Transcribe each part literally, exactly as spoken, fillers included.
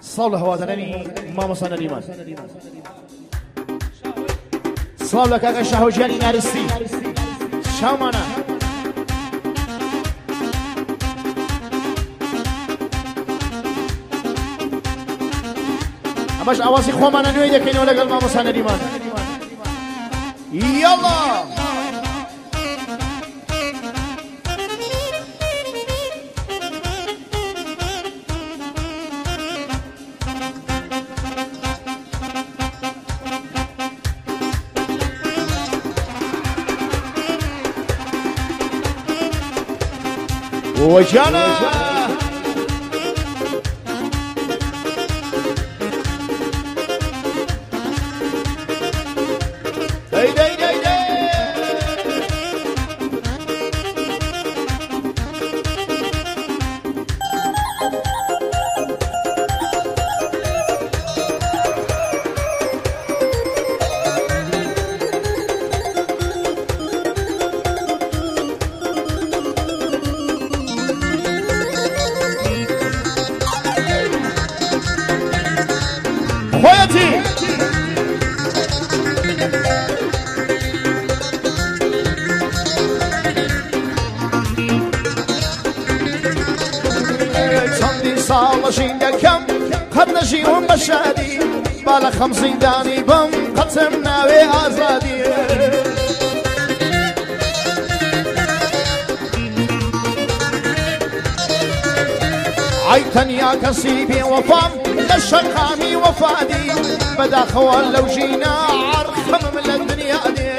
صلوا هوادرني ماما صنع الإيمان صلوا لك أغا شهوجاني نارستي شامانا أماش أواسي خوامانا نويدة كينو لقل ماما صنع الإيمان يلا وجانا داي داي داي داي خويتي چندی سال شینگکم قد نشیم بشادی بالا خمسین دانی بم قسم نوی آزادی عی تنیا کسی بی وفام لشقامي وفادي بدا خوال لو جينا عرخم من الدنيا دي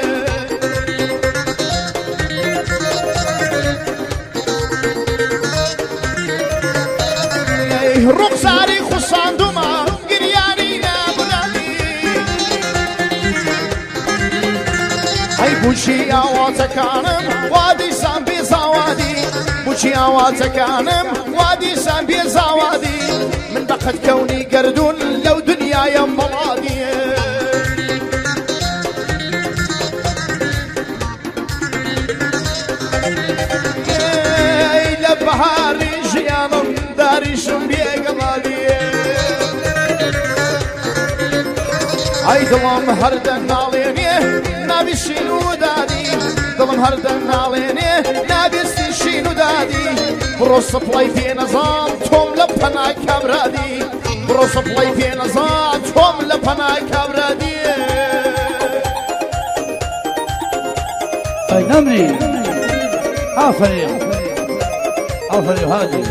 رخصاري خصان دوما قرياني نابنادي هاي بوشي اواتكانم وادي سامبي زوادي بوشي اواتكانم وادي سامبي زوادي من بقت كوني قردون لو دنيا يا ملادي لبهاري جيانم داري شمبيه قلالي اي دلم هردن عليني نابي شينو دادي دلم هردن عليني نابي شينو دادي بروس بلاي في نظام توم لبنا كبرادي بروس بلاي في نظام توم لبنا كبرادي اي نمري عافري عافري هادي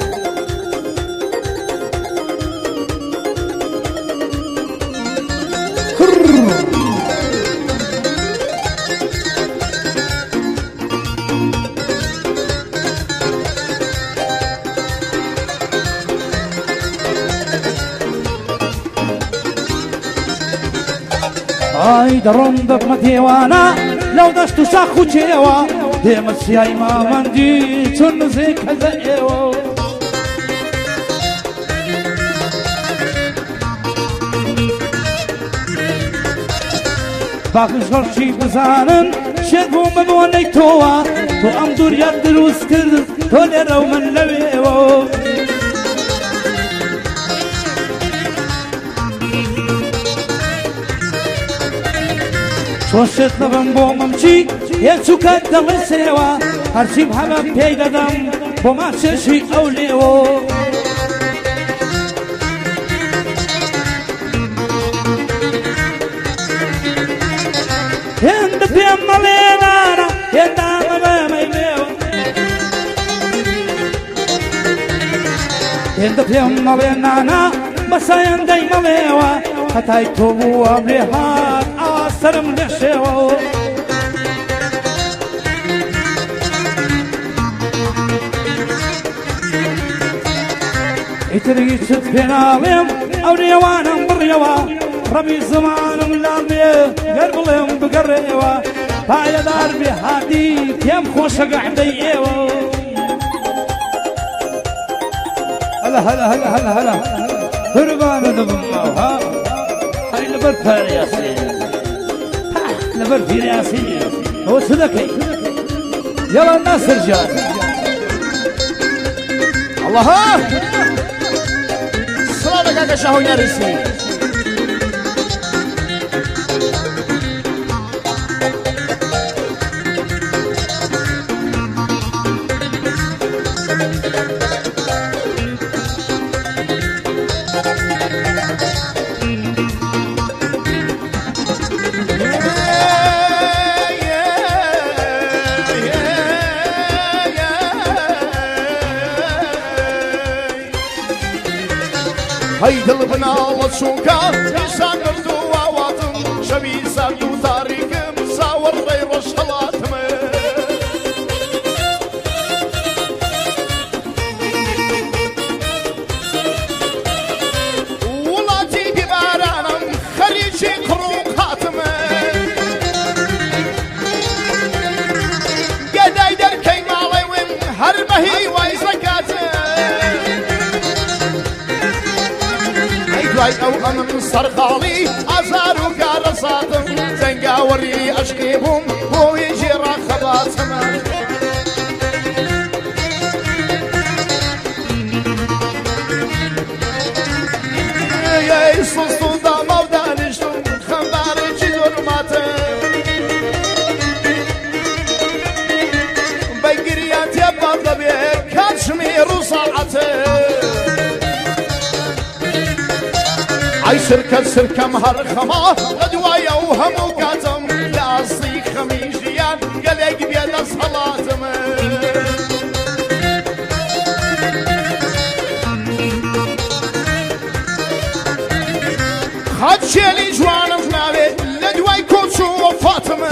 اي درم دب ديوانا لو دشت شاخو جيوا ديمس يا امام عندي تن زي كذا ايوا باقش غرشي بزانن شدو مبوني توا تو ام دور يد دروس كرد تو لرو من لويوا شوشت لبم بوممشي يلسو كدل سيوا هرشي بحبب بيددم بوما ششي اوليو هند بيم ملينانا يدام بميميو هند بيم ملينانا بسا يندي مليوا حتى يتوبوا أمريهات سرم نشيو اتري شت بينالم او ريوانم بريوا ربي زمانم لامي قربلهم بقريوا بايا دار بهادي يم خوش قعدي ايوا هلا هلا هلا هلا هلا هربان دبما هاي لبرتها يا سيدي نبر في راسي هو صدقي يلا الناس رجال الله ها صلاه كاكا شاهو يارسي هيدا البنا والسوكا لسان الدوا وطن شبي ساقي وطارق مساور غير الصلاة ولاتي ببارانا خريجي قروق خاتمة قداي در كي مالي وين هرمهي ويزكاتم أو أمن صرخالي أزار وكارساتم زنقاوري أشقيبهم هو يجي راخباتهم يا صوصو دا مودانشتم خمباري جدور ماتم بقريات يباب دبيك كاشمير وصاعتم أي سركة سركة مهر خما أدوايا وهم وقاتم لا أصيك خميجيان قلق بيد صلاتم خد شيلي جوانا فناوي لدواي كوتشو وفاتم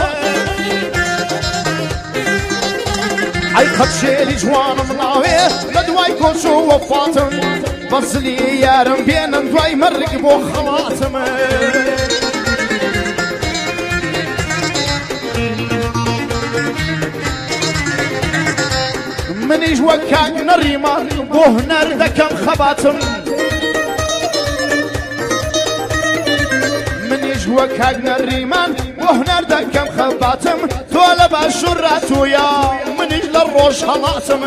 أي خد شيلي جوانا فناوي لدواي كوتشو وفاتم بس لي يا رم بين دواي مرق بو خلاصم منيش وكاك نريما بو هنر دكم خباتم منيش وكاك نريما بو هنر دكم خباتم طولب الشرات ويا منيش للروش خلاصم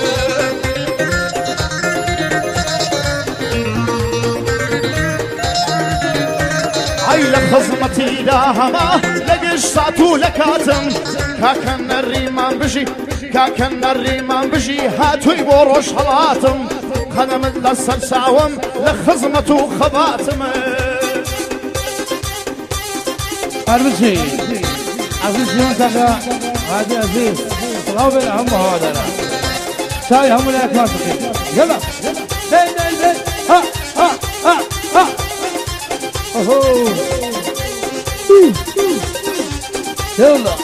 هاي لخزمتي داهما لقش ساتو لكاتم كاكن الريمان بجي كاكن الريمان بجي هاتوي بوروش هلاتم خدمت لسر ساوم لخزمتو خباتم أربسي عزيز يونسك هادي عزيز الله بلا هم هذا شاي هم لا يكاسكين يلا زين زين زين ها ها ها ها اوهو يلا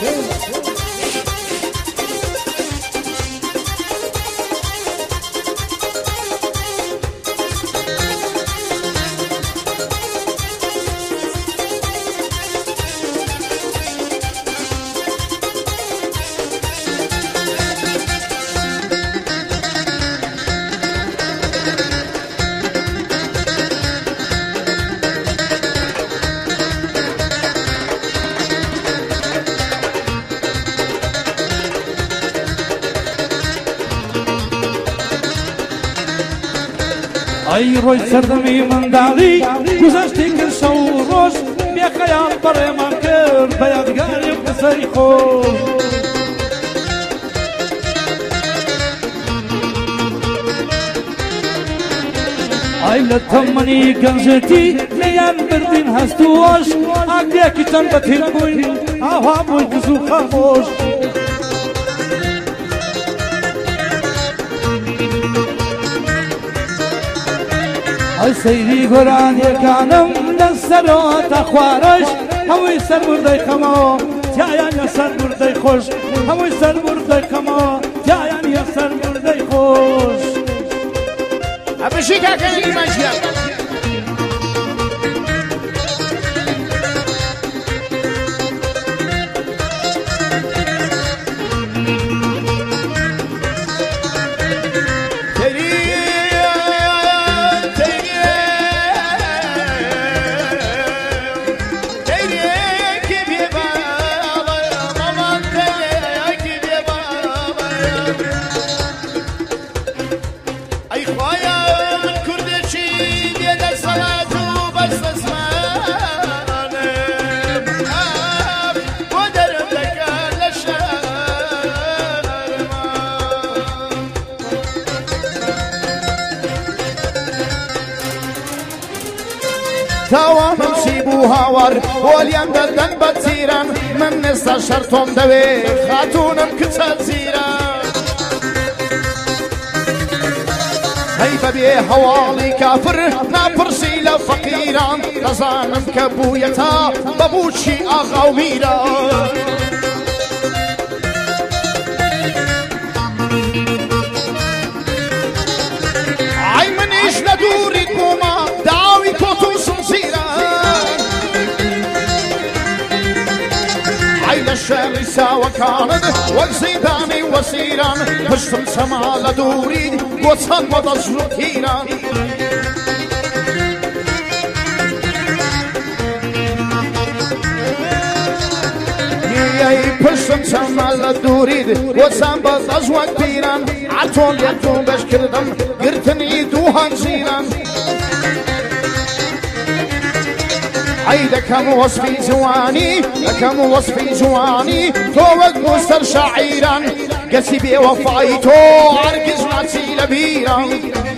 أي روي سردمي من دالي گذشتی کر شو روز بی خیال بر من کر بیادگاری قصه خوش أي لتمني گنجتی لیان بردین هستوش آگیا کی چند بتین بوین آها بوی گزو خاموش أي سيدي قران يكانم للسروات أخوارش هوي سر بردي خما تيايان يسر بردي خوش هوي سر بردي خما تيايان يسر بردي خوش أبشيكا كان المجيء أي خوايا من كردشي سەلات و بەستە زمانم بۆ دەرم دەکات لە شەرما تاوانم چی بوو هاوار بۆلیان دەردەن بە تیران من نێستا شەر تۆم دەوێ خاتوونم کچە جیران هەی بەبێ هەواڵی کافر ناپرسی لە فەقیران دەزانم کە بوویەتا بە بووچی ئاغا و میران ئای منیش لە دووریت بوومە داوی تۆت و سمسیران ئای لە شێڵی ساوەکانت وەک زەیدانی وەسیران پشتم چەما لە دووریت بۆ چەند بەدەژ و تیران ای پشتم چەما لە دووریت بۆ چەند بەدەژ وەک پیران عەتۆ لێت و بەش کردم گرتنی دوو هەنجیران ئەی دەکەم وەسفی جوانی دەکەم وەسفی جوانی تۆ وەک موستەر شاعیران گەچی بێوەفایی تۆ هەرگیز ناچی لە بیران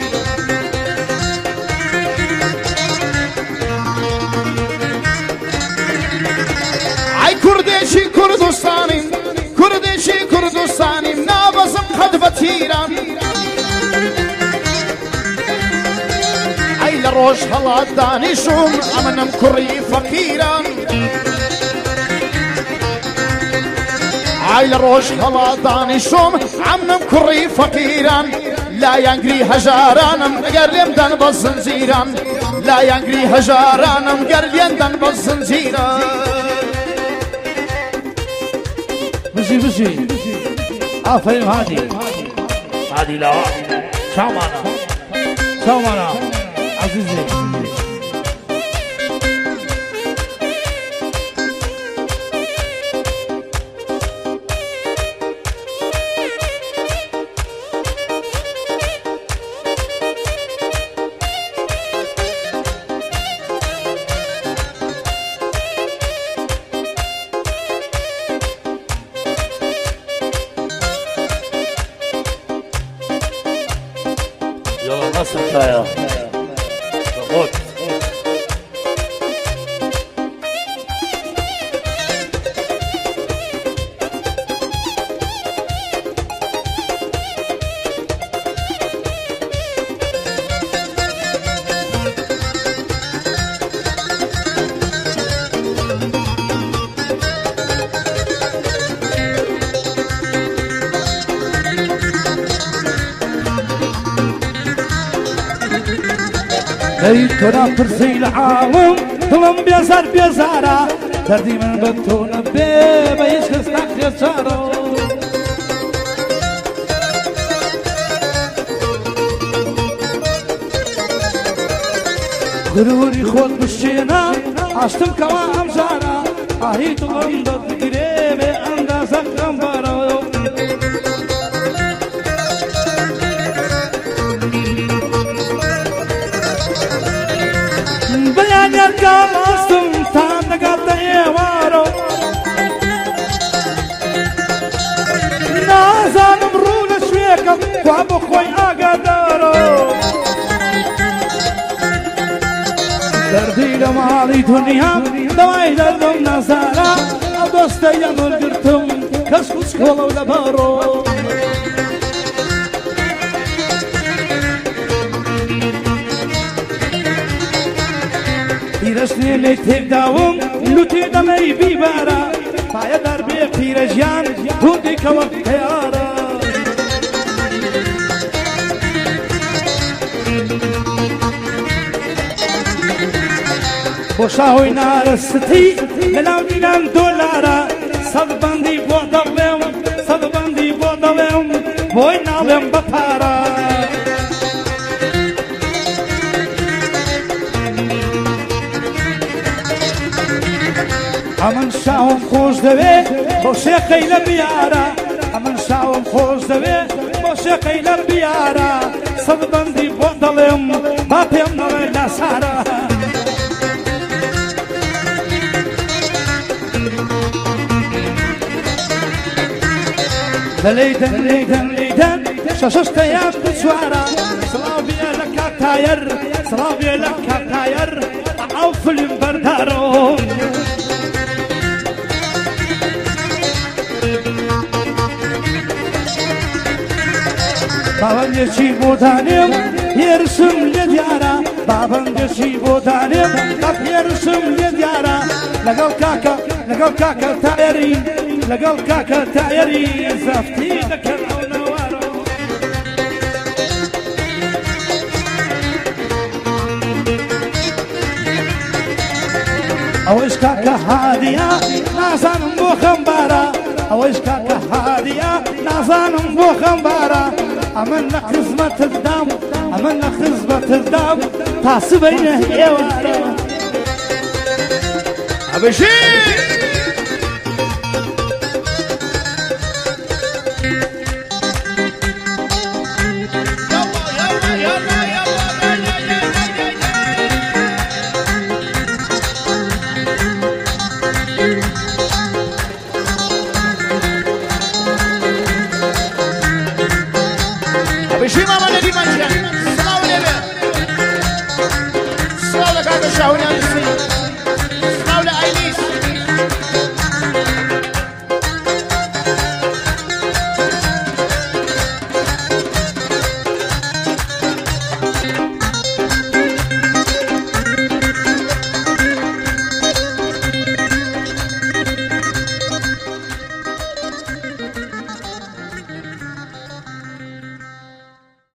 ئای کوردێکی کوردستانیم کوردێکی کوردستانیم نابەزم قەت بە تیران لە ڕۆژ هەڵات دانیشم ئەمنم کوڕی فەقیران ئای لە ڕۆژ هەڵات دانیشم ئەمنم کوڕی فەقیران لایەنگری هەژارانم ئەگەر لێم دەن بە زنجیران لایەنگری هەژارانم گەر لێم دەن بە زنجیران بژی بژی ئافەرین هادی هادی لاوە چاومانە چاومانە عزیزي يلا نصر يا خد ای تو را پرسی العالم دلم بیزار بیزارا دردی من به تو نبه به هیچ کس نخیصارا غروری خود بشینم عشتم کوا همزارا آهی دلم داد بگیره به اندازه کمبارا بیانیان استم تان دگات ایوارو نازانم رو لشویکم خواب خوی آگادارو دردی لمالی دنیا دوای دردم نزارا او دوستیم گرتم کس کس کولو لبارو پیرشنی لیتیب داوم لوتی دمی بیبارا پای در بی پیرجیان تو دیکه وقت تیارا بوشاوی نارستی ملاو دیدم دولارا صد بندی بودم صد بندی بودم بوی نالم بپارا ئەمن شاوم خۆش دەوێ بۆ شێقەی لە بیارە ئەمن شاوم خۆش دەوێ بۆ شێقەی لە بیارە سەد بەندی بۆ دەڵێم با پێم نەڵێ لە سارە لەلەیدەن لەیدەن لەیدەن شەشەشتەیان بچوارە سڵاویە لە کاتایر سڵاویە لە کاتایر ئەو فلم بەردارۆ باوەندێکی بۆ دانێم هێرشم لێ دیارە باوەندێکی بۆ دانێم قەت هێرشم لێ دیارە لەگەڵ کاکە لەگەڵ کاکە تایەری لەگەڵ کاکە تایەری زەفتی دەکەن ئەو نەوارە ئەوەش کاکە هادیە نازانم بۆ خەمبارە ئەوەش کاکە هادیە نازانم بۆ خەمبارە ئەمن لە خزمەتتدام ئەمن لە خزمەتتدام تا سبەینە ئێوارە ئەبژی